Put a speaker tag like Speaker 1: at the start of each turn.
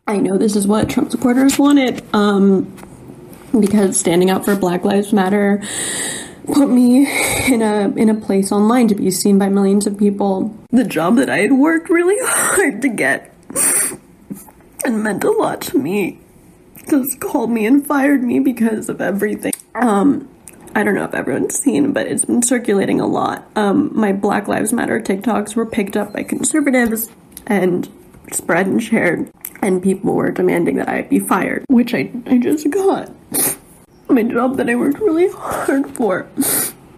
Speaker 1: I know this is what Trump supporters wanted, because standing up for Black Lives Matter put me in a place online to be seen by millions of people. The job that I had worked really hard to get and meant a lot to me just called me and fired me because of everything. I don't know if everyone's seen, but it's been circulating a lot. My Black Lives Matter TikToks were picked up by conservatives and spread and shared, and people were demanding that I be fired, which I just got. My job that I worked really hard for.